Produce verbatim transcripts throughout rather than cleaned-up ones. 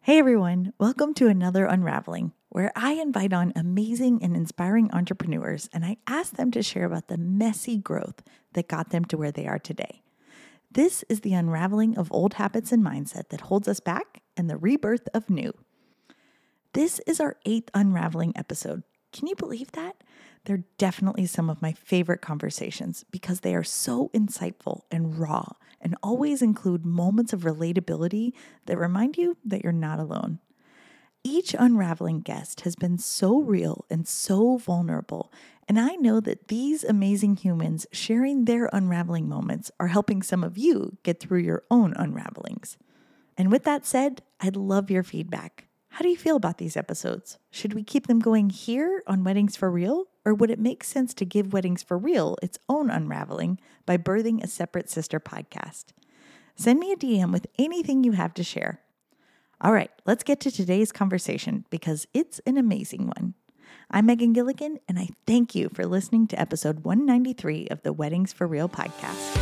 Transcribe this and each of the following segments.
Hey everyone, welcome to another Unraveling, where I invite on amazing and inspiring entrepreneurs and I ask them to share about the messy growth that got them to where they are today. This is the unraveling of old habits and mindset that holds us back and the rebirth of new. This is our eighth Unraveling episode. Can you believe that? They're definitely some of my favorite conversations because they are so insightful and raw and always include moments of relatability that remind you that you're not alone. Each Unraveling guest has been so real and so vulnerable, and I know that these amazing humans sharing their unraveling moments are helping some of you get through your own unravelings. And with that said, I'd love your feedback. How do you feel about these episodes? Should we keep them going here on Weddings for Real? Or would it make sense to give Weddings for Real its own unraveling by birthing a separate sister podcast? Send me a D M with anything you have to share. All right, let's get to today's conversation because it's an amazing one. I'm Megan Gilligan, and I thank you for listening to episode one ninety-three of the Weddings for Real podcast.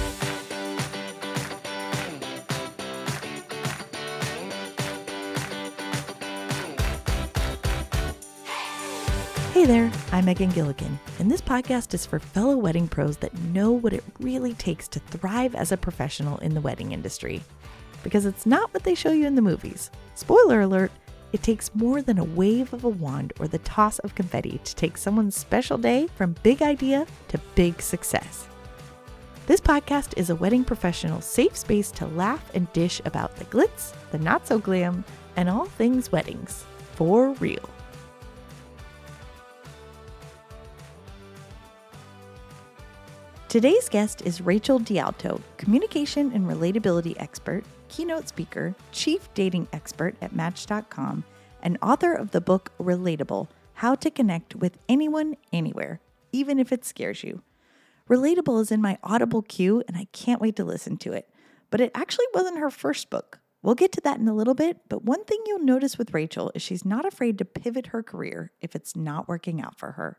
Hey there, I'm Megan Gilligan, and this podcast is for fellow wedding pros that know what it really takes to thrive as a professional in the wedding industry. Because it's not what they show you in the movies. Spoiler alert, it takes more than a wave of a wand or the toss of confetti to take someone's special day from big idea to big success. This podcast is a wedding professional's safe space to laugh and dish about the glitz, the not so glam, and all things weddings. For real. Today's guest is Rachel D'Alto, communication and relatability expert, keynote speaker, chief dating expert at Match dot com, and author of the book Relatable, How to Connect with Anyone, Anywhere, even if it scares you. Relatable is in my Audible queue, and I can't wait to listen to it. But it actually wasn't her first book. We'll get to that in a little bit, but one thing you'll notice with Rachel is she's not afraid to pivot her career if it's not working out for her.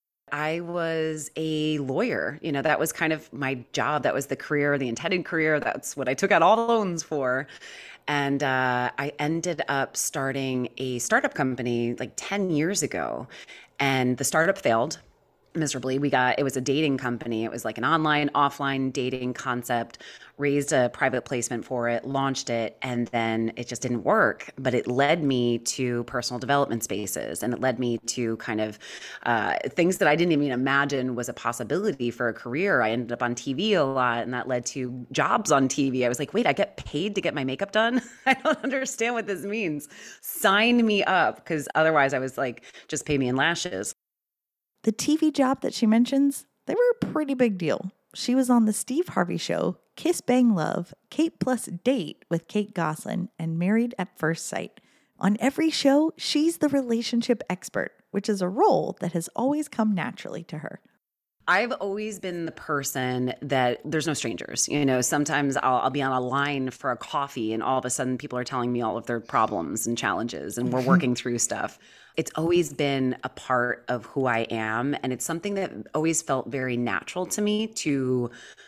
I was a lawyer. You know, that was kind of my job. That was the career, the intended career. That's what I took out all the loans for. And uh, I ended up starting a startup company like ten years ago. And the startup failed miserably. We got, it was a dating company. It was like an online, offline dating concept, raised a private placement for it, launched it, and then it just didn't work. But it led me to personal development spaces, and it led me to kind of uh, things that I didn't even imagine was a possibility for a career. I ended up on T V a lot, and that led to jobs on T V. I was like, wait, I get paid to get my makeup done? I don't understand what this means. Sign me up, because otherwise I was like, just pay me in lashes. The T V job that she mentions, they were a pretty big deal. She was on the Steve Harvey Show, Kiss Bang Love, Kate Plus Date with Kate Gosselin, and Married at First Sight. On every show, she's the relationship expert, which is a role that has always come naturally to her. I've always been the person that there's no strangers. You know, sometimes I'll, I'll be on a line for a coffee and all of a sudden people are telling me all of their problems and challenges and we're working through stuff. It's always been a part of who I am. And it's something that always felt very natural to me to,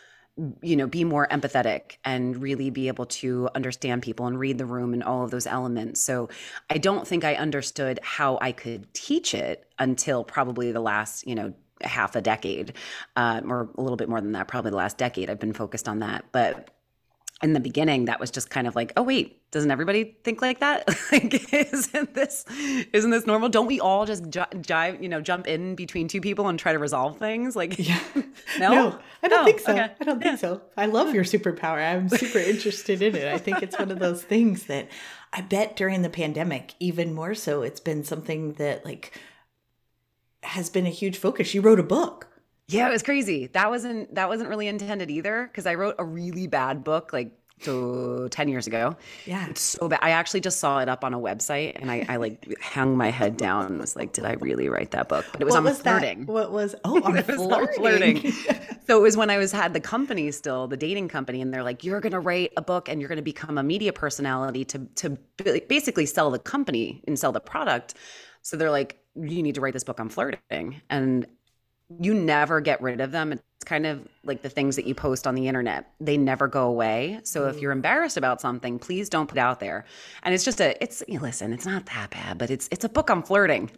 you know, be more empathetic and really be able to understand people and read the room and all of those elements. So I don't think I understood how I could teach it until probably the last, you know, half a decade, uh, or a little bit more than that, probably the last decade I've been focused on that. But in the beginning, that was just kind of like, oh, wait, doesn't everybody think like that? Like, isn't this, isn't this normal? Don't we all just jive, you know, jump in between two people and try to resolve things? Like, yeah. no? no, I don't oh, think so. Okay. I don't yeah. think so. I love your superpower. I'm super interested in it. I think it's one of those things that I bet during the pandemic, even more so, it's been something that like has been a huge focus. You wrote a book. Yeah, it was crazy. That wasn't that wasn't really intended either, because I wrote a really bad book like so ten years ago. Yeah. It's so bad. I actually just saw it up on a website and I, I like hung my head down and was like, did I really write that book? But it was what on was flirting. That? What was, oh, on it was flirting. on flirting. So it was when I was had the company still, the dating company, and they're like, you're going to write a book and you're going to become a media personality to to basically sell the company and sell the product. So they're like, you need to write this book on flirting. And you never get rid of them. It's kind of like the things that you post on the internet. They never go away. So if you're embarrassed about something, please don't put it out there. And it's just a, it's, you know, listen, it's not that bad, but it's, it's a book on flirting.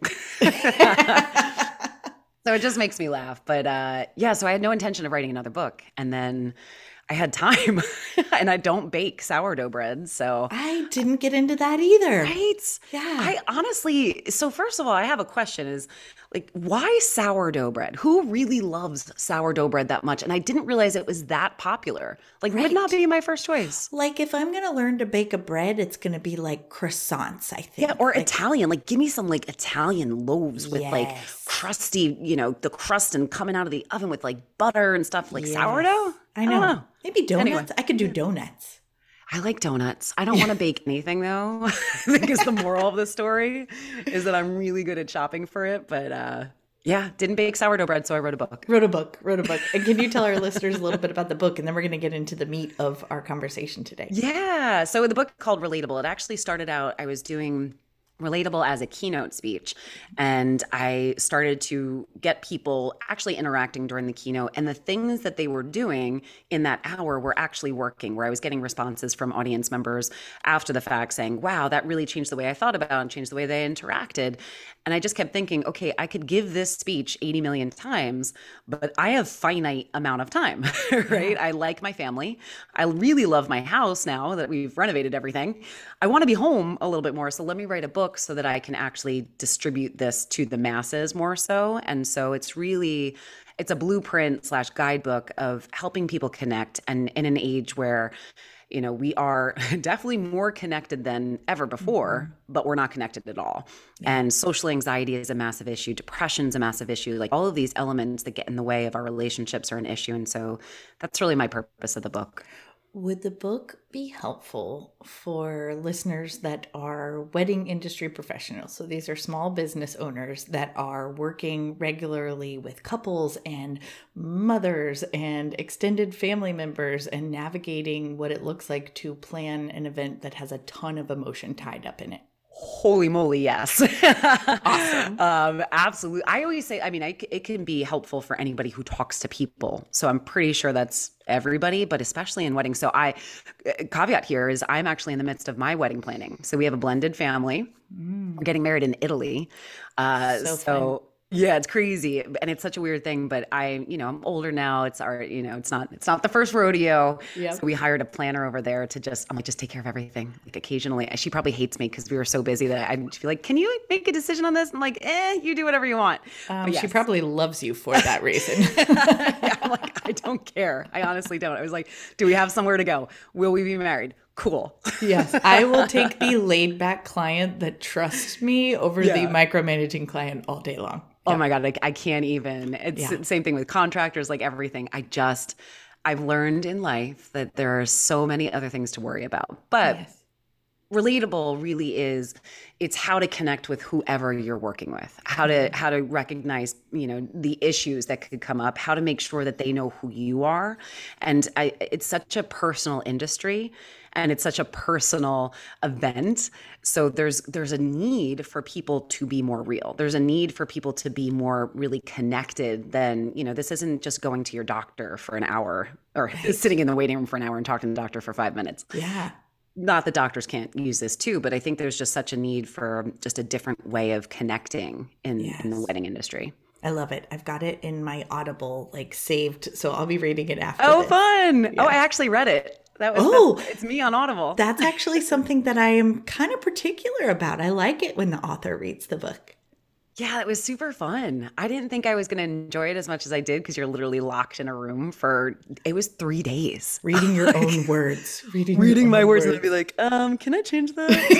So it just makes me laugh. But uh, yeah, so I had no intention of writing another book. And then I had time and I don't bake sourdough bread. So I didn't get into that either. Right? Yeah. I honestly, so first of all, I have a question is like, why sourdough bread? Who really loves sourdough bread that much? And I didn't realize it was that popular. Like, Right. would not be my first choice. Like if I'm going to learn to bake a bread, it's going to be like croissants, I think. Yeah, or like, Italian. Like, give me some like Italian loaves with like Yes. crusty, you know, the crust and coming out of the oven with like butter and stuff. Like Yes. sourdough? I know. don't know. Maybe donuts. Anyway. I could do donuts. I like donuts. I don't want to bake anything though. I think is the moral of the story is that I'm really good at shopping for it. But uh, yeah, didn't bake sourdough bread, so I wrote a book. Wrote a book, wrote a book. And can you tell our listeners a little bit about the book? And then we're going to get into the meat of our conversation today. Yeah. So the book called Relatable. It actually started out, I was doing Relatable as a keynote speech. And I started to get people actually interacting during the keynote. And the things that they were doing in that hour were actually working, where I was getting responses from audience members after the fact saying, wow, that really changed the way I thought about it and changed the way they interacted. And I just kept thinking, okay, I could give this speech eighty million times, but I have finite amount of time, right? I like my family. I really love my house now that we've renovated everything. I want to be home a little bit more. So let me write a book so that I can actually distribute this to the masses more so. And so it's really, it's a blueprint slash guidebook of helping people connect. And in an age where, you know, we are definitely more connected than ever before, mm-hmm. but we're not connected at all. Yeah. And social anxiety is a massive issue. Depression's a massive issue. Like all of these elements that get in the way of our relationships are an issue. And so that's really my purpose of the book. Would the book be helpful for listeners that are wedding industry professionals? So these are small business owners that are working regularly with couples and mothers and extended family members and navigating what it looks like to plan an event that has a ton of emotion tied up in it. Holy moly, yes. Awesome. Um, absolutely. I always say, I mean, I, it can be helpful for anybody who talks to people. So I'm pretty sure that's everybody, but especially in weddings. So I, caveat here is I'm actually in the midst of my wedding planning. So we have a blended family. Mm. We're getting married in Italy. Uh, so so yeah, it's crazy. And it's such a weird thing, but I, you know, I'm older now. It's our, you know, it's not, it's not the first rodeo. Yep. So we hired a planner over there to just, I'm like, just take care of everything. Like occasionally, she probably hates me because we were so busy that I'd be like, can you make a decision on this? I'm like, eh, you do whatever you want. Um, yes. She probably loves you for that reason. Yeah, I'm like, I don't care. I honestly don't. I was like, do we have somewhere to go? Will we be married? Cool. Yes. I will take the laid back client that trusts me over yeah. the micromanaging client all day long. Oh my God, like I can't even. It's yeah. the same thing with contractors, like everything. I just, I've learned in life that there are so many other things to worry about. But yes. Relatable really is, it's how to connect with whoever you're working with, how to how to recognize, you know, the issues that could come up, how to make sure that they know who you are. And I, it's such a personal industry. And it's such a personal event. So there's there's a need for people to be more real. There's a need for people to be more really connected than, you know, this isn't just going to your doctor for an hour or right. sitting in the waiting room for an hour and talking to the doctor for five minutes. Yeah. Not that doctors can't use this too, but I think there's just such a need for just a different way of connecting in, yes. in the wedding industry. I love it. I've got it in my Audible, like saved. So I'll be reading it after Oh, this. fun. Yeah. Oh, I actually read it. That was, oh, it's me on Audible. That's actually something that I am kind of particular about. I like it when the author reads the book. Yeah, it was super fun. I didn't think I was going to enjoy it as much as I did because you're literally locked in a room for, it was three days. Reading your own words. Reading, reading my words. words. And I'd be like, um, can I change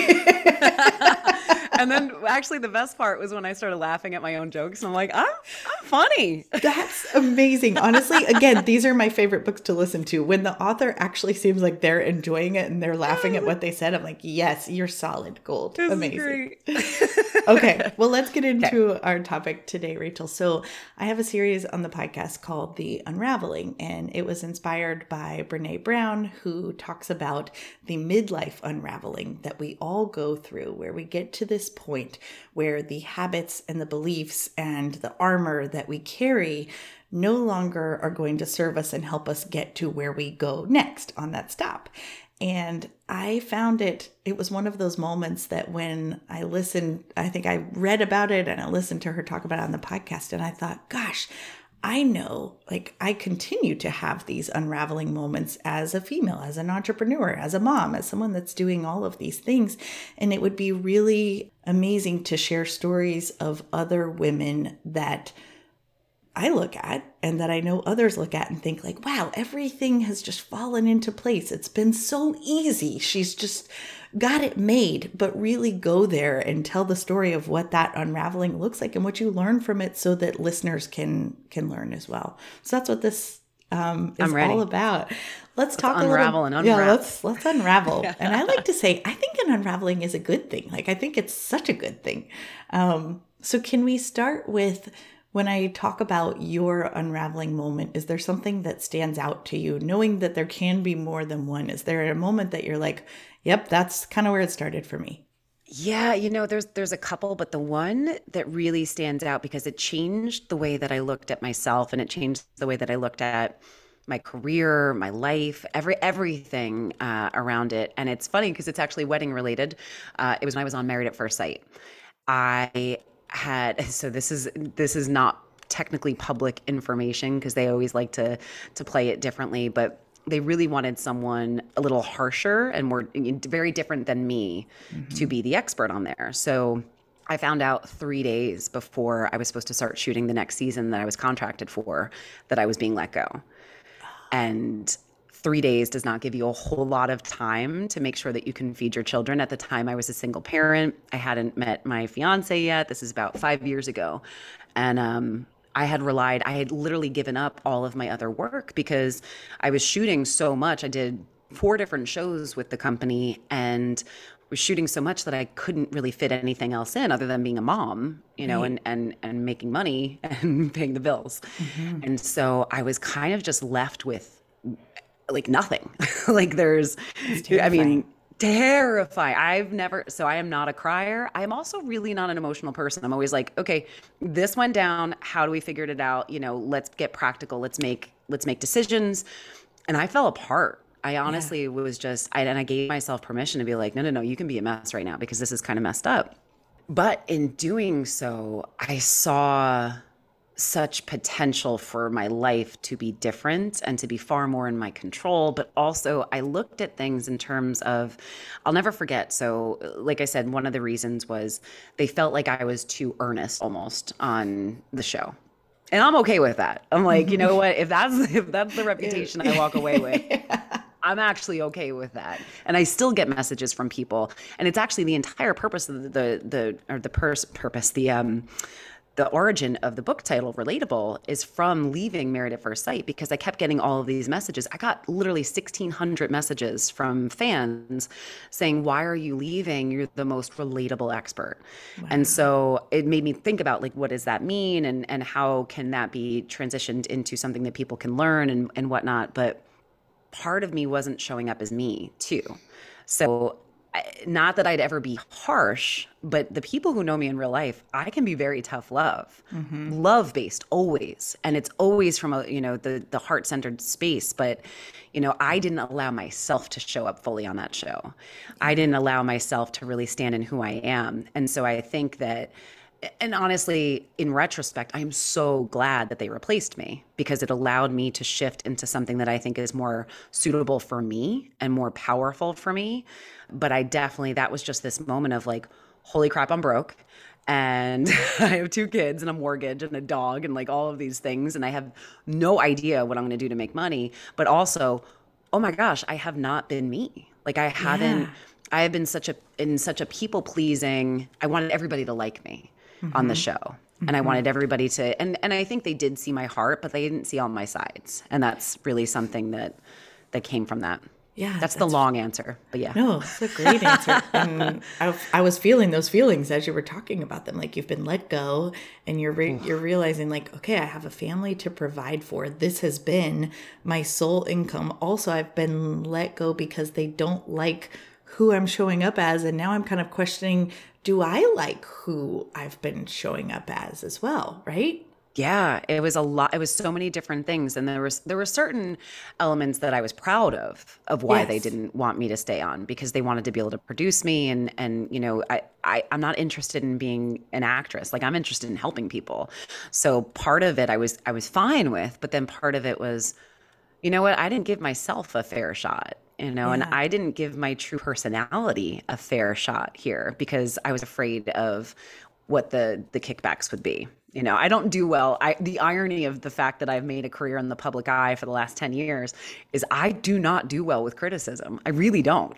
that? And then actually the best part was when I started laughing at my own jokes. And I'm like, I'm, I'm funny. That's amazing. Honestly, again, these are my favorite books to listen to. When the author actually seems like they're enjoying it and they're laughing at what they said, I'm like, yes, you're solid gold. This amazing. Is great. Okay, well, let's get into okay. our topic today, Rachel. So I have a series on the podcast called The Unraveling, and it was inspired by Brene Brown, who talks about the midlife unraveling that we all go through, where we get to this this point where the habits and the beliefs and the armor that we carry no longer are going to serve us and help us get to where we go next on that stop. And I found it, it was one of those moments that when I listened, I think I read about it and I listened to her talk about it on the podcast, and I thought, gosh, I know, like, I continue to have these unraveling moments as a female, as an entrepreneur, as a mom, as someone that's doing all of these things. And it would be really amazing to share stories of other women that I look at and that I know others look at and think like, wow, everything has just fallen into place. It's been so easy. She's just got it made. But really go there and tell the story of what that unraveling looks like and what you learn from it so that listeners can can learn as well. So that's what this um, is all about. Let's, let's talk unravel a little. And unravel. Yeah, let's let's unravel. Yeah. And I like to say, I think an unraveling is a good thing. Like, I think it's such a good thing. Um, so can we start with, when I talk about your unraveling moment, is there something that stands out to you, knowing that there can be more than one? Is there a moment that you're like, yep, that's kind of where it started for me? Yeah, you know, there's there's a couple, but the one that really stands out because it changed the way that I looked at myself, and it changed the way that I looked at my career, my life, every everything uh, around it. And it's funny because it's actually wedding related. Uh, it was when I was on Married at First Sight. I had, so this is this is not technically public information because they always like to to play it differently, but they really wanted someone a little harsher and more very different than me mm-hmm. to be the expert on there. So I found out three days before I was supposed to start shooting the next season that I was contracted for that I was being let go. And three days does not give you a whole lot of time to make sure that you can feed your children. At the time, I was a single parent. I hadn't met my fiance yet. This is about five years ago. And um, I had relied, I had literally given up all of my other work because I was shooting so much. I did four different shows with the company and was shooting so much that I couldn't really fit anything else in other than being a mom, you know, right. and, and, and making money and paying the bills. Mm-hmm. And so I was kind of just left with like nothing. Like there's, I mean, terrifying. I've never, so I am not a crier. I'm also really not an emotional person. I'm always like, okay, this went down. How do we figure it out? You know, let's get practical. Let's make, let's make decisions. And I fell apart. I honestly yeah. was just, I, and I gave myself permission to be like, no, no, no, you can be a mess right now because this is kind of messed up. But in doing so, I saw such potential for my life to be different and to be far more in my control. But also I looked at things in terms of, I'll never forget. So like I said, one of the reasons was they felt like I was too earnest almost on the show. And I'm okay with that. I'm like, you know what, if that's, if that's the reputation I walk away with, yeah. I'm actually okay with that. And I still get messages from people. And it's actually the entire purpose of the, the, the or the pers- purpose, the, um, the origin of the book title, Relatable, is from leaving Married at First Sight because I kept getting all of these messages. I got literally sixteen hundred messages from fans saying, why are you leaving? You're the most relatable expert. Wow. And so it made me think about like, what does that mean? And, and how can that be transitioned into something that people can learn and, and whatnot? But part of me wasn't showing up as me too. So not that I'd ever be harsh, but the people who know me in real life, I can be very tough love, mm-hmm. love based always. And it's always from a, you know, the, the heart centered space. But, you know, I didn't allow myself to show up fully on that show. I didn't allow myself to really stand in who I am. And so I think that, and honestly, in retrospect, I'm so glad that they replaced me because it allowed me to shift into something that I think is more suitable for me and more powerful for me. But I definitely, that was just this moment of like, holy crap, I'm broke. And I have two kids and a mortgage and a dog and like all of these things. And I have no idea what I'm going to do to make money. But also, oh my gosh, I have not been me. Like I haven't, yeah. I have been such a, in such a people pleasing, I wanted everybody to like me. Mm-hmm. on the show. And mm-hmm. I wanted everybody to, and, and I think they did see my heart, but they didn't see all my sides. And that's really something that, that came from that. Yeah. That's, that's the long answer, but yeah. No, it's a great answer. And I, I was feeling those feelings as you were talking about them. Like you've been let go and you're, re- you're realizing like, okay, I have a family to provide for. This has been my sole income. Also, I've been let go because they don't like who I'm showing up as. And now I'm kind of questioning, do I like who I've been showing up as as well, right? Yeah, it was a lot. It was so many different things, and there was there were certain elements that I was proud of of why they Yes. didn't want me to stay on because they wanted to be able to produce me, and and you know I, I I'm not interested in being an actress. Like I'm interested in helping people. So part of it I was I was fine with, but then part of it was, you know what, I didn't give myself a fair shot. You know, and Yeah. I didn't give my true personality a fair shot here because I was afraid of what the the kickbacks would be. You know, I don't do well. I the irony of the fact that I've made a career in the public eye for the last ten years is I do not do well with criticism. I really don't.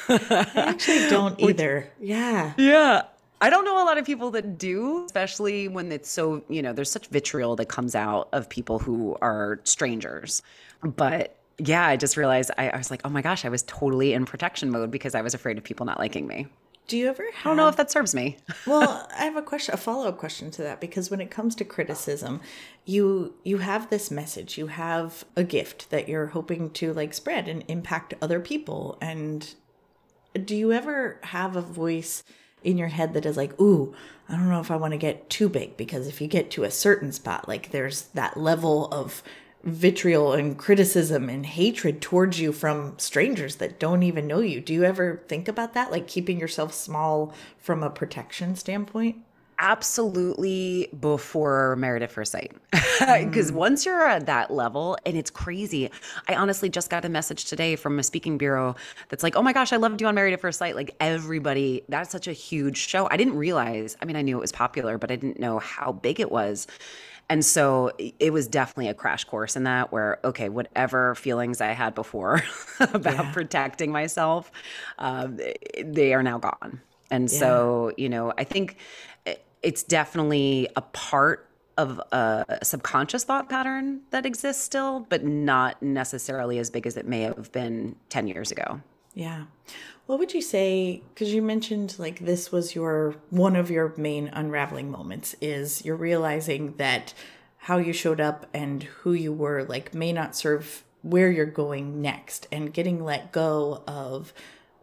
I actually don't Which, either. Yeah. yeah. I don't know a lot of people that do, especially when it's so, you know, there's such vitriol that comes out of people who are strangers. But yeah, I just realized I, I was like, oh my gosh, I was totally in protection mode because I was afraid of people not liking me. Do you ever I don't know if have that serves me. Well, I have a question, a follow-up question to that, because when it comes to criticism, you you have this message, you have a gift that you're hoping to like spread and impact other people. And do you ever have a voice in your head that is like, ooh, I don't know if I want to get too big, because if you get to a certain spot, like there's that level of vitriol and criticism and hatred towards you from strangers that don't even know you. Do you ever think about that? Like keeping yourself small from a protection standpoint? Absolutely before Married at First Sight. Because once you're at that level, and it's crazy. I honestly just got a message today from a speaking bureau that's like, oh my gosh, I loved you on Married at First Sight. Like everybody, that's such a huge show. I didn't realize, I mean, I knew it was popular, but I didn't know how big it was. And so it was definitely a crash course in that where, okay, whatever feelings I had before about Yeah. protecting myself, um, they are now gone. And Yeah. so, you know, I think it's definitely a part of a subconscious thought pattern that exists still, but not necessarily as big as it may have been ten years ago. Yeah. What would you say, because you mentioned like this was your one of your main unraveling moments, is you're realizing that how you showed up and who you were like may not serve where you're going next, and getting let go of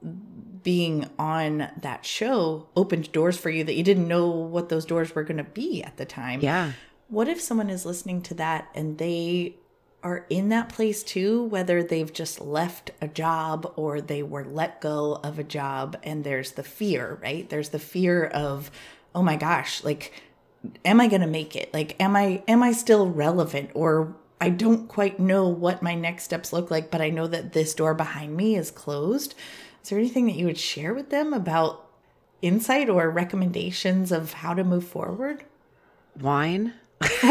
being on that show opened doors for you that you didn't know what those doors were going to be at the time. Yeah. What if someone is listening to that and they are in that place too, whether they've just left a job or they were let go of a job, and there's the fear, right? There's the fear of, oh my gosh, like, am I going to make it? Like, am I, am I still relevant? Or I don't quite know what my next steps look like, but I know that this door behind me is closed. Is there anything that you would share with them about insight or recommendations of how to move forward? Wine. No,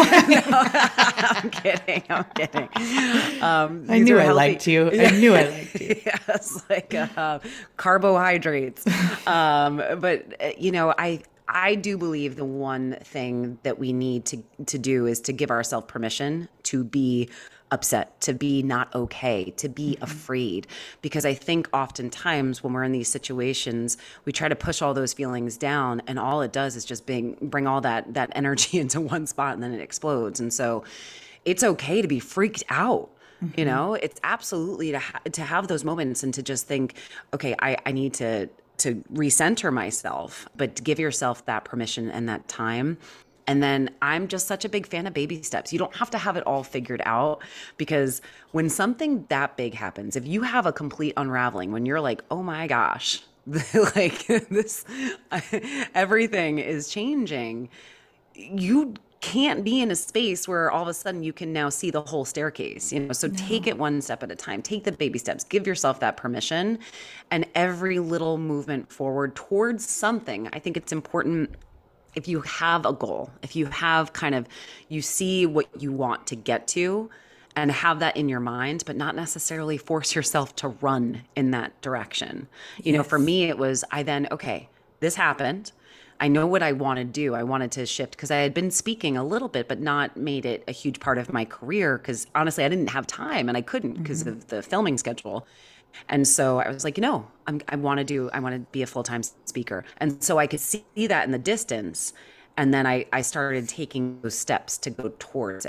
I'm kidding. I'm kidding. Um, I these knew are I healthy- liked you. I knew I liked you. Yes, like uh, carbohydrates. Um, but uh, you know, I I do believe the one thing that we need to to do is to give ourselves permission to be upset, to be not okay, to be afraid. Because I think oftentimes when we're in these situations, we try to push all those feelings down, and all it does is just bring bring all that that energy into one spot, and then it explodes. And so it's okay to be freaked out. You know, it's absolutely to ha- to have those moments and to just think, okay, I, I need to to recenter myself, but to give yourself that permission and that time. And then I'm just such a big fan of baby steps. You don't have to have it all figured out, because when something that big happens, if you have a complete unraveling, when you're like, oh my gosh, like this, everything is changing, you can't be in a space where all of a sudden you can now see the whole staircase, you know? So take it one step at a time, take the baby steps, give yourself that permission, and every little movement forward towards something. I think it's important, if you have a goal, if you have kind of, you see what you want to get to and have that in your mind, but not necessarily force yourself to run in that direction. You know, for Yes. me, it was, I then, okay, this happened. I know what I want to do. I wanted to shift because I had been speaking a little bit, but not made it a huge part of my career. Because honestly, I didn't have time and I couldn't because Mm-hmm. of the filming schedule. And so I was like, you know, I'm, I want to do, I want to be a full-time speaker. And so I could see that in the distance. And then I, I started taking those steps to go towards it.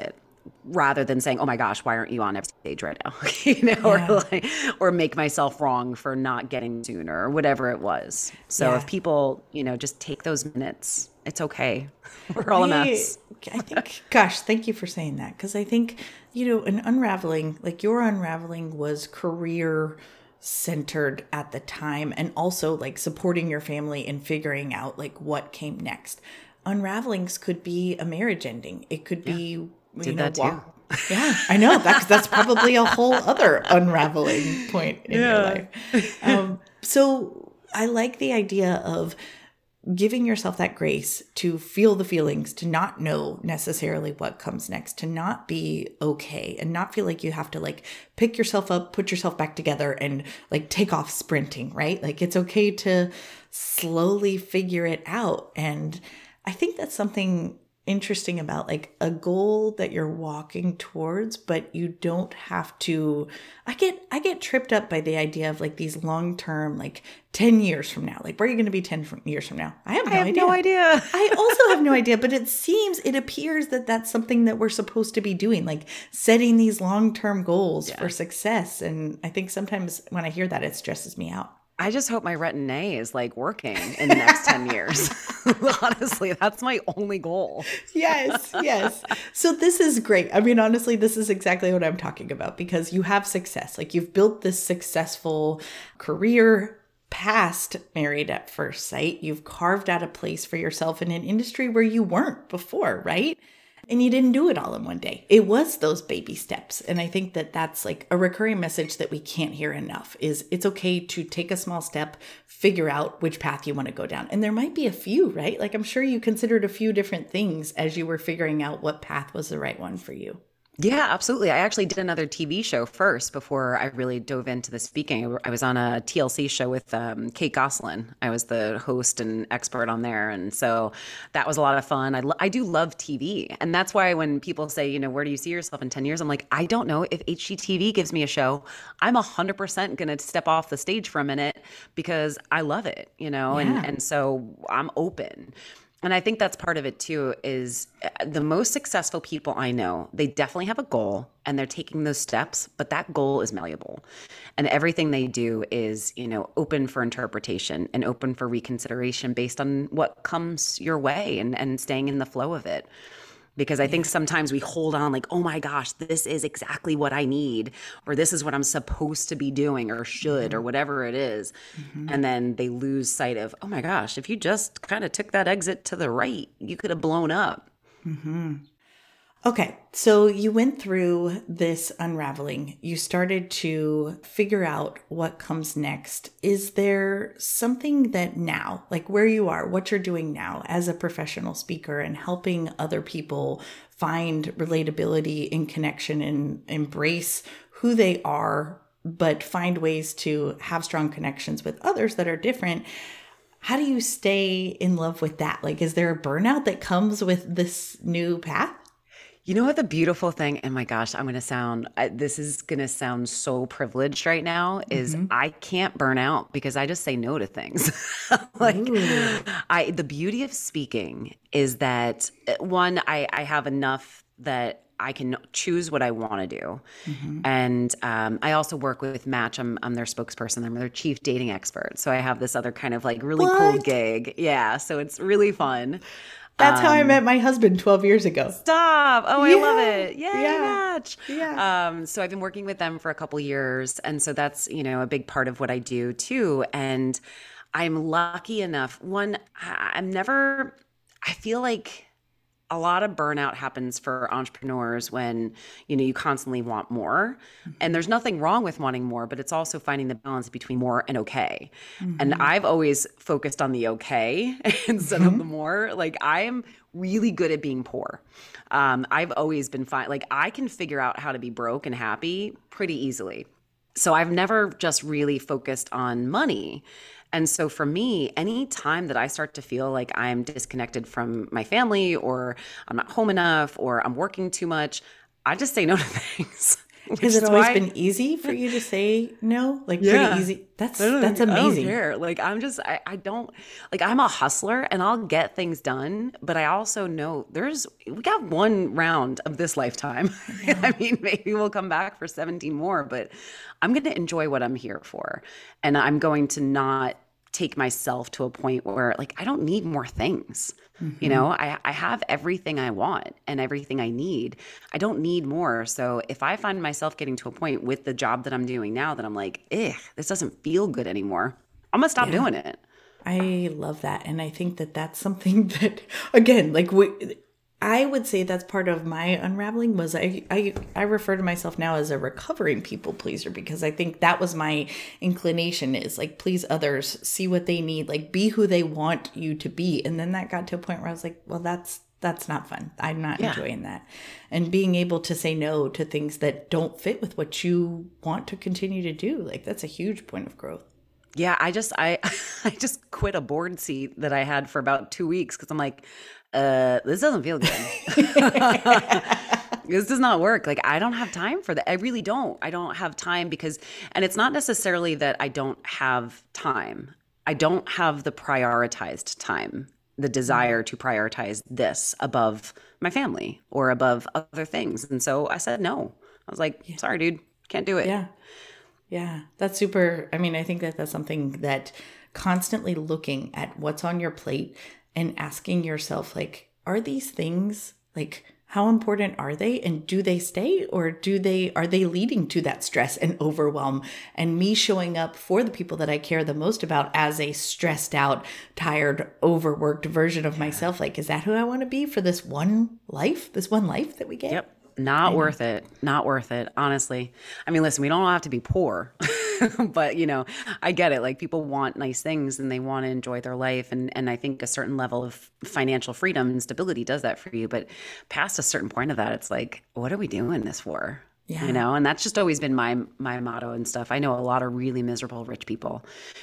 rather than saying, oh my gosh, why aren't you on every stage right now? you know, Yeah. or like, or make myself wrong for not getting sooner or whatever it was. So Yeah. if people, you know, just take those minutes, it's okay. We're all a I mess. I think, gosh, thank you for saying that. Because I think, you know, an unraveling, like your unraveling was career centered at the time and also like supporting your family and figuring out like what came next. Unravelings could be a marriage ending. It could Yeah. be, you Did know, that too. walk. Yeah, I know. That's that's probably a whole other unraveling point in your Yeah. life. Um, so I like the idea of giving yourself that grace to feel the feelings, to not know necessarily what comes next, to not be okay and not feel like you have to like pick yourself up, put yourself back together and like take off sprinting, right? Like it's okay to slowly figure it out. And I think that's something interesting about like a goal that you're walking towards, but you don't have to. I get I get tripped up by the idea of like these long term, like ten years from now. Like where are you going to be ten from, years from now? I have no I have idea. no idea. I also have no idea, but it seems, it appears that that's something that we're supposed to be doing, like setting these long term goals Yeah. for success. And I think sometimes when I hear that, it stresses me out. I just hope my retin-A is like working in the next ten years. Honestly, that's my only goal. Yes, yes. So this is great. I mean, honestly, this is exactly what I'm talking about because you have success. Like you've built this successful career past Married at First Sight. You've carved out a place for yourself in an industry where you weren't before, right? And you didn't do it all in one day. It was those baby steps. And I think that that's like a recurring message that we can't hear enough is it's okay to take a small step, figure out which path you want to go down. And there might be a few, right? Like I'm sure you considered a few different things as you were figuring out what path was the right one for you. Yeah, absolutely. I actually did another T V show first before I really dove into the speaking. I was on a T L C show with um, Kate Gosselin. I was the host and expert on there. And so that was a lot of fun. I, lo- I do love T V. And that's why when people say, you know, where do you see yourself in ten years? I'm like, I don't know. If H G T V gives me a show, I'm one hundred percent going to step off the stage for a minute because I love it, you know, Yeah. and, and so I'm open. And I think that's part of it too, is uh, the most successful people I know, they definitely have a goal and they're taking those steps, but that goal is malleable. And everything they do is, you know, open for interpretation and open for reconsideration based on what comes your way and, and staying in the flow of it. Because I think sometimes we hold on like, oh my gosh, this is exactly what I need, or this is what I'm supposed to be doing or should, or whatever it is. And then they lose sight of, oh my gosh, if you just kind of took that exit to the right, you could have blown up. Okay, so you went through this unraveling. You started to figure out what comes next. Is there something that now, like where you are, what you're doing now as a professional speaker and helping other people find relatability and connection and embrace who they are, but find ways to have strong connections with others that are different? How do you stay in love with that? Like, is there a burnout that comes with this new path? You know what the beautiful thing, and my gosh, I'm going to sound, I, this is going to sound so privileged right now, is I can't burn out because I just say no to things. Like, Ooh. I, the beauty of speaking is that uh, one, I, I have enough that I can choose what I want to do. And um, I also work with Match. I'm, I'm their spokesperson. I'm their chief dating expert. So I have this other kind of like really cool What? gig. Yeah. So it's really fun. That's how I met my husband twelve years ago. Stop. Oh, I love Yeah, it. Yay, yeah, Match. yeah. Um, so I've been working with them for a couple years. And so that's, you know, a big part of what I do too. And I'm lucky enough. One, I- I'm never, I feel like a lot of burnout happens for entrepreneurs when, you know, you constantly want more. And there's nothing wrong with wanting more, but it's also finding the balance between more and okay. And I've always focused on the okay instead of the more. Like I'm really good at being poor. Um, I've always been fine. Like I can figure out how to be broke and happy pretty easily. So I've never just really focused on money. And so for me, any time that I start to feel like I'm disconnected from my family or I'm not home enough or I'm working too much, I just say no to things. which Has it is always why. been easy for you to say no? Like Yeah. pretty easy? That's I don't, that's I don't amazing. care. Like I'm just I, I don't like I'm a hustler and I'll get things done, but I also know there's we got one round of this lifetime. I I know. mean, maybe we'll come back for seventeen more, but I'm going to enjoy what I'm here for. And I'm going to not take myself to a point where like I don't need more things. You Hmm. know, I, I have everything I want and everything I need. I don't need more. So if I find myself getting to a point with the job that I'm doing now that I'm like, eh, this doesn't feel good anymore, I'm gonna stop Yeah. doing it. I love that. And I think that that's something that, again, like we, I would say that's part of my unraveling was I, I, I refer to myself now as a recovering people pleaser because I think that was my inclination is like, please others, see what they need, like be who they want you to be. And then that got to a point where I was like, well, that's, that's not fun. I'm not Yeah. enjoying that. And being able to say no to things that don't fit with what you want to continue to do, like that's a huge point of growth. Yeah, I just I I just quit a board seat that I had for about two weeks because I'm like, uh, this doesn't feel good. This does not work. Like I don't have time for that. I really don't. I don't have time because, and it's not necessarily that I don't have time. I don't have the prioritized time, the desire to prioritize this above my family or above other things. And so I said no. I was like, sorry, dude, can't do it. Yeah. Yeah, that's super. I mean, I think that that's something that constantly looking at what's on your plate and asking yourself, like, are these things like, how important are they? And do they stay or do they, are they leading to that stress and overwhelm and me showing up for the people that I care the most about as a stressed out, tired, overworked version of myself? Like, is that who I want to be for this one life, this one life that we get? Yep. Not worth it. Not worth it. Honestly. I mean, listen, we don't have to be poor, but you know, I get it. Like people want nice things and they want to enjoy their life. And, and I think a certain level of financial freedom and stability does that for you. But past a certain point of that, it's like, what are we doing this for? You Yeah. know, and that's just always been my my motto and stuff. I know a lot of really miserable rich people,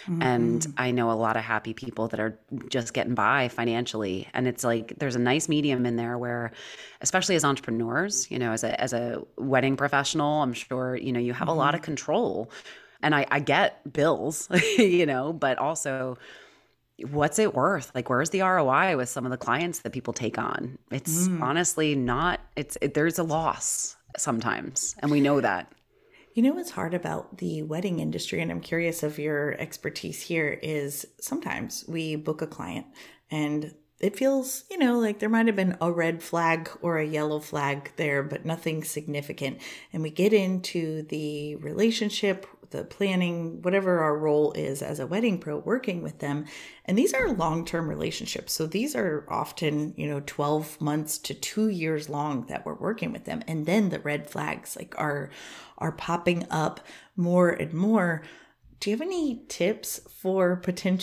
and Hmm. I know a lot of happy people that are just getting by financially. And it's like there's a nice medium in there where, especially as entrepreneurs, you know, as a as a wedding professional, I'm sure you know you have a lot Hmm. of control. And I, I get bills, you know, but also what's it worth? Like, where's the R O I with some of the clients that people take on? It's honestly not. It's it, there's a loss sometimes, and we know that. You know what's hard about the wedding industry, and I'm curious of your expertise here, is sometimes we book a client and it feels, you know, like there might have been a red flag or a yellow flag there, but nothing significant. And we get into the relationship, the planning, whatever our role is as a wedding pro, working with them. And these are long-term relationships. So these are often, you know, twelve months to two years long that we're working with them. And then the red flags like are are popping up more and more. Do you have any tips for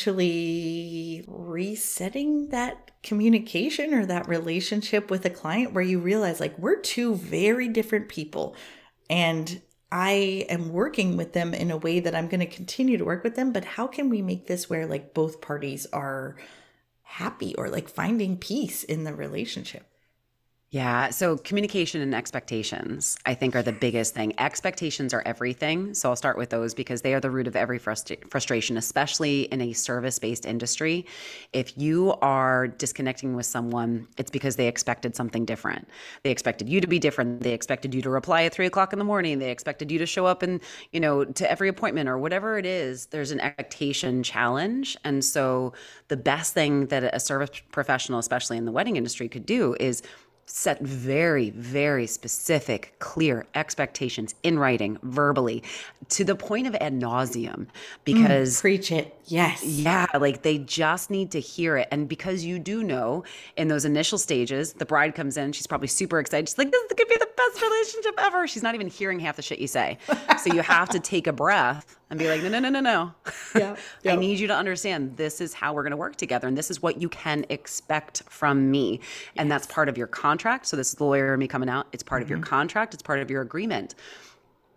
potentially resetting that communication or that relationship with a client where you realize like we're two very different people and I am working with them in a way that I'm going to continue to work with them, but how can we make this where like both parties are happy or like finding peace in the relationship? Yeah. So communication and expectations, I think, are the biggest thing. Expectations are everything. So I'll start with those because they are the root of every frustra- frustration, especially in a service-based industry. If you are disconnecting with someone, it's because they expected something different. They expected you to be different. They expected you to reply at three o'clock in the morning. They expected you to show up and, you know, to every appointment or whatever it is. There's an expectation challenge. And so the best thing that a service professional, especially in the wedding industry, could do is set very, very specific, clear expectations in writing, verbally, to the point of ad nauseum, Mm, because preach it. Yes. yeah, like they just need to hear it. And because you do know in those initial stages, the bride comes in, she's probably super excited. She's like, this could be the best relationship ever. She's not even hearing half the shit you say. So you have to take a breath and be like, no, no, no, no, no. Yeah. I Yep. need you to understand this is how we're going to work together. And this is what you can expect from me. And that's part of your contract. So this is the lawyer and me coming out. It's part of your contract. It's part of your agreement.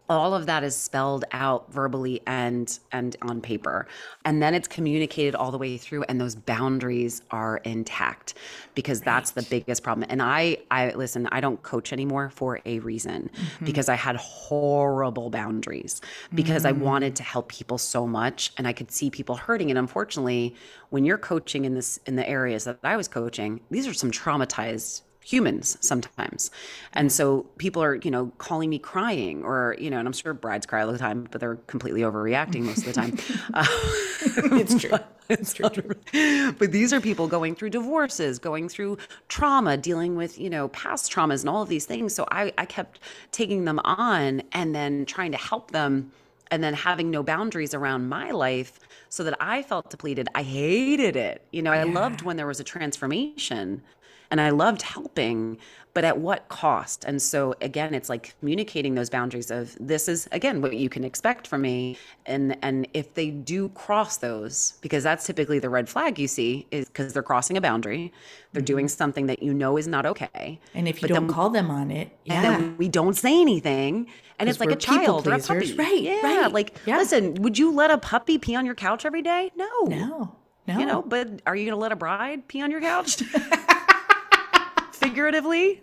all of that is spelled out verbally and and on paper, and then it's communicated all the way through, and those boundaries are intact, because that's the Right. biggest problem. And i i listen, I don't coach anymore for a reason, because I had horrible boundaries, because I wanted to help people so much, and I could see people hurting. And unfortunately, when you're coaching in this in the areas that I was coaching, these are some traumatized humans sometimes. And so people are, you know, calling me crying, or, you know, and I'm sure brides cry all the time, but they're completely overreacting most of the time. Uh, It's true. It's true. but these are people going through divorces, going through trauma, dealing with, you know, past traumas and all of these things. So I, I kept taking them on and then trying to help them, and then having no boundaries around my life, so that I felt depleted. I hated it. You know, I loved when there was a transformation, and I loved helping, but at what cost? And so again, it's like communicating those boundaries of, this is, again, what you can expect from me. And and if they do cross those, because that's typically the red flag you see, is because they're crossing a boundary. They're doing something that you know is not okay. And if you But don't then, call them on it, and yeah. then we don't say anything. And it's like we're a child or a people puppy. pleasers. Right, Yeah. right. Like, Yeah. listen, would you let a puppy pee on your couch every day? No. No, no. You know, but are you going to let a bride pee on your couch? Figuratively?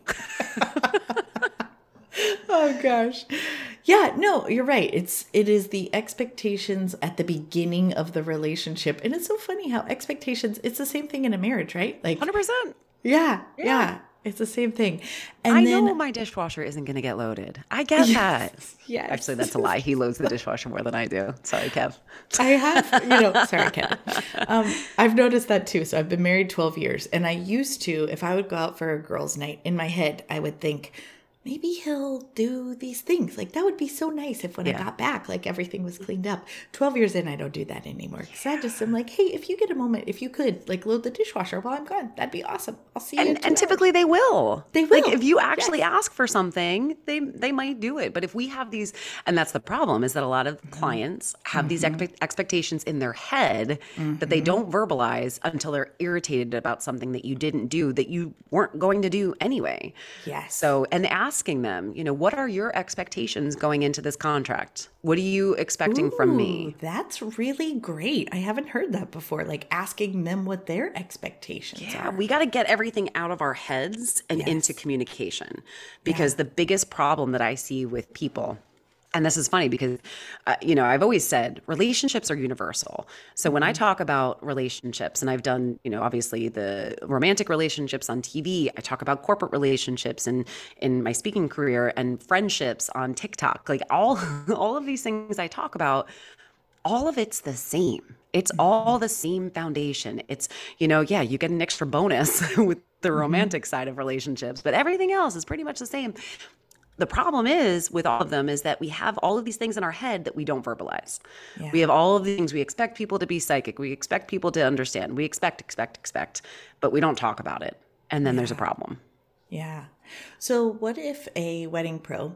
Oh gosh. Yeah, no, you're right. It's it is the expectations at the beginning of the relationship. And it's so funny how expectations, it's the same thing in a marriage, right? Like one hundred percent. yeah, yeah. It's the same thing. And I then know my dishwasher isn't going to get loaded. I get that. yes. Actually, that's a lie. He loads the dishwasher more than I do. Sorry, Kev. I have, you know, sorry, Kevin. Um, I've noticed that too. So I've been married twelve years, and I used to, if I would go out for a girls' night, in my head, I would think, maybe he'll do these things. Like, that would be so nice if when I Yeah. got back, like everything was cleaned up. twelve years in, I don't do that anymore. Because I just am like, hey, if you get a moment, if you could, like, load the dishwasher while I'm gone, that'd be awesome. I'll see you in And, two and hours. typically they will. They Like, will. if you actually Yes. ask for something, they they might do it. But if we have these, and that's the problem, is that a lot of clients have these expe- expectations in their head that they don't verbalize until they're irritated about something that you didn't do, that you weren't going to do anyway. Yes. So, and asking them, you know, what are your expectations going into this contract? What are you expecting from me? Ooh, that's really great. I haven't heard that before. Like, asking them what their expectations Yeah, are. we got to get everything out of our heads and into communication, because the biggest problem that I see with people, and this is funny because, uh, you know, I've always said relationships are universal. So when I talk about relationships, and I've done, you know, obviously the romantic relationships on T V, I talk about corporate relationships and in my speaking career, and friendships on TikTok, like all, all of these things I talk about, all of it's the same. It's all the same foundation. It's, you know, yeah, you get an extra bonus with the romantic side of relationships, but everything else is pretty much the same. The problem is with all of them is that we have all of these things in our head that we don't verbalize. Yeah. We have all of the things. We expect people to be psychic. We expect people to understand. We expect, expect, expect, but we don't talk about it. And then there's a problem. Yeah. So what if a wedding pro,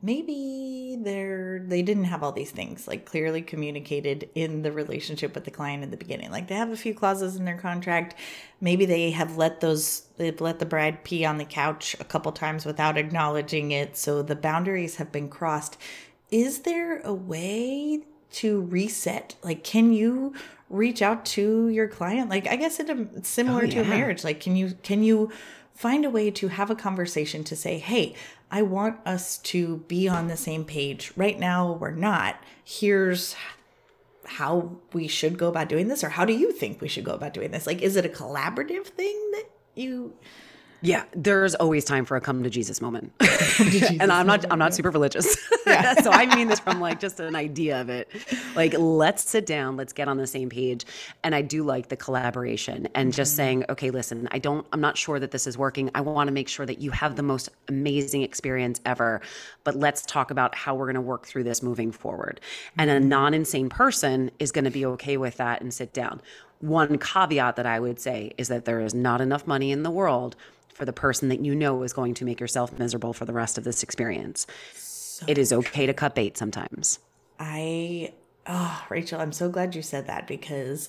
maybe they're they didn't have all these things like clearly communicated in the relationship with the client in the beginning. Like, they have a few clauses in their contract. Maybe they have let those they've let the bride pee on the couch a couple times without acknowledging it. So the boundaries have been crossed. Is there a way to reset? Like, can you reach out to your client? Like, I guess it, it's similar Oh, to a yeah. marriage. Like, can you can you find a way to have a conversation to say, hey, I want us to be on the same page. Right now, we're not. Here's how we should go about doing this, or how do you think we should go about doing this? Like, is it a collaborative thing that you... Yeah, there's always time for a come to Jesus moment. Jesus and I'm not moment, I'm not yeah. super religious. So I mean this from like just an idea of it. Like, let's sit down, let's get on the same page. And I do like the collaboration and just saying, okay, listen, I don't I'm not sure that this is working. I want to make sure that you have the most amazing experience ever, but let's talk about how we're going to work through this moving forward. And a non-insane person is going to be okay with that and sit down. One caveat that I would say is that there is not enough money in the world for the person that you know is going to make yourself miserable for the rest of this experience. So It is okay to cut bait sometimes. I, oh, Rachel, I'm so glad you said that, because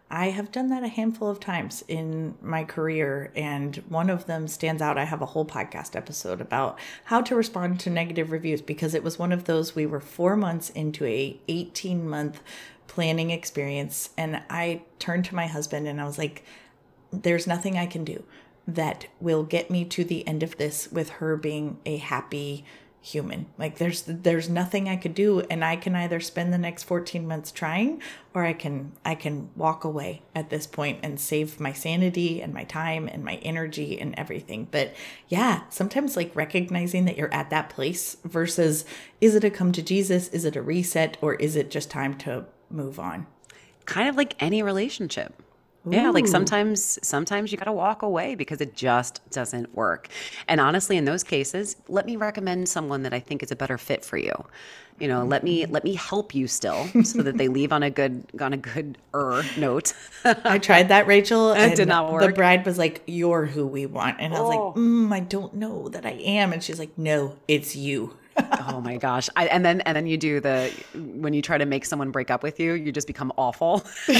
I have done that a handful of times in my career, and one of them stands out. I have a whole podcast episode about how to respond to negative reviews, because it was one of those, we were four months into a eighteen month planning experience, and I turned to my husband and I was like, there's nothing I can do that will get me to the end of this with her being a happy human. Like there's there's nothing I could do, and I can either spend the next fourteen months trying, or I can I can walk away at this point and save my sanity and my time and my energy and everything. But yeah, sometimes like recognizing that you're at that place versus, is it a come to Jesus? Is it a reset? Or is it just time to move on? Kind of like any relationship. Yeah, like sometimes sometimes you got to walk away because it just doesn't work. And honestly, in those cases, let me recommend someone that I think is a better fit for you. You know, let me let me help you still so that they leave on a good on a good er note. I tried that, Rachel. It and did not work. The bride was like, "You're who we want." And I was Oh. like, mm, I don't know that I am. And she's like, "No, it's you." Oh my gosh. I, and then and then you do the, when you try to make someone break up with you, you just become awful. You're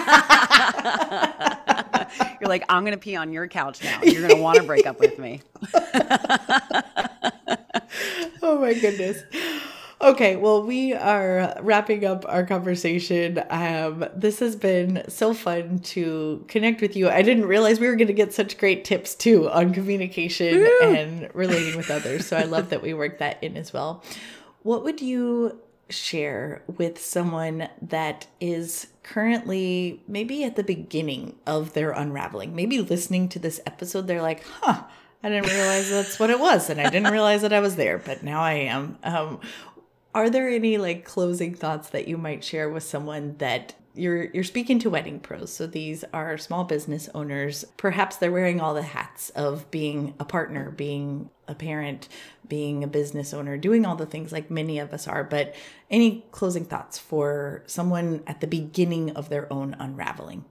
like, I'm going to pee on your couch now. You're going to want to break up with me. Oh my goodness. Okay, well, we are wrapping up our conversation. Um, this has been so fun to connect with you. I didn't realize we were going to get such great tips too on communication Woo! And relating with others. So I love that we worked that in as well. What would you share with someone that is currently maybe at the beginning of their unraveling? Maybe listening to this episode, they're like, huh, I didn't realize that's what it was. And I didn't realize that I was there, but now I am. Um, Are there any like closing thoughts that you might share with someone that you're you're speaking to wedding pros? So these are small business owners. Perhaps they're wearing all the hats of being a partner, being a parent, being a business owner, doing all the things like many of us are. But any closing thoughts for someone at the beginning of their own unraveling?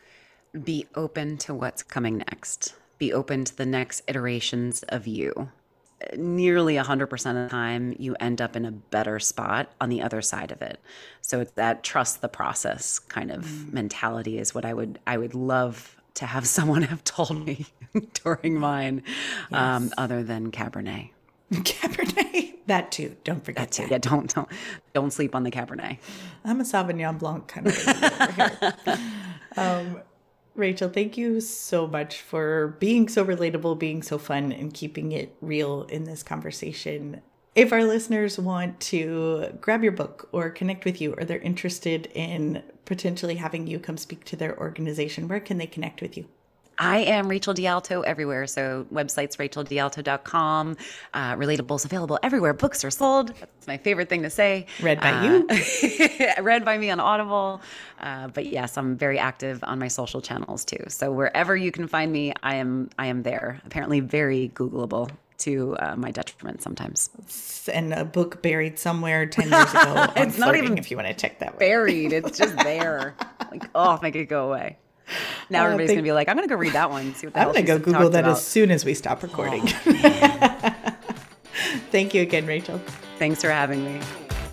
Be open to what's coming next. Be open to the next iterations of you. Nearly one hundred percent of the time, you end up in a better spot on the other side of it. So it's that trust the process kind of mm. mentality is what I would I would love to have someone have told me during mine, yes. um, other than Cabernet. Cabernet, that too. Don't forget that. Too. that. Yeah, don't don't don't sleep on the Cabernet. I'm a Sauvignon Blanc kind of lady over here. Um, Rachel, thank you so much for being so relatable, being so fun, and keeping it real in this conversation. If our listeners want to grab your book or connect with you, or they're interested in potentially having you come speak to their organization, where can they connect with you? I am Rachel D'Alto everywhere. So website's rachel d'alto dot com. Uh, Relatable's available everywhere. Books are sold. That's my favorite thing to say. Read by uh, you. Read by me on Audible. Uh, but yes, I'm very active on my social channels too. So wherever you can find me, I am I am there. Apparently very Googleable to uh, my detriment sometimes. And a book buried somewhere ten years ago on It's not even if you want to check that. Buried. It's just there. Like, oh, make it go away. Now everybody's uh, going to be like, I'm going to go read that one and see what the I'm hell going to go Google that about. As soon as we stop recording. Oh, Thank you again, Rachel. Thanks for having me.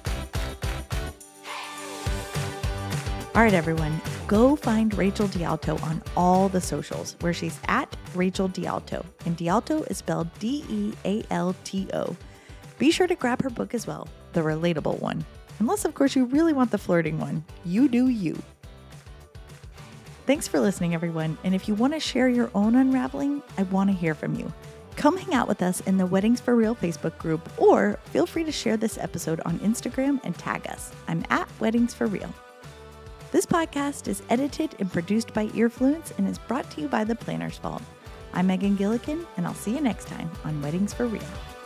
All right, everyone, go find Rachel D'Alto on all the socials where she's at Rachel D'Alto. And D'Alto is spelled D E A L T O. Be sure to grab her book as well, the relatable one. Unless, of course, you really want the flirting one. You do you. Thanks for listening, everyone. And if you want to share your own unraveling, I want to hear from you. Come hang out with us in the Weddings for Real Facebook group, or feel free to share this episode on Instagram and tag us. I'm at Weddings for Real. This podcast is edited and produced by Earfluence and is brought to you by The Planner's Vault. I'm Megan Gillikin, and I'll see you next time on Weddings for Real.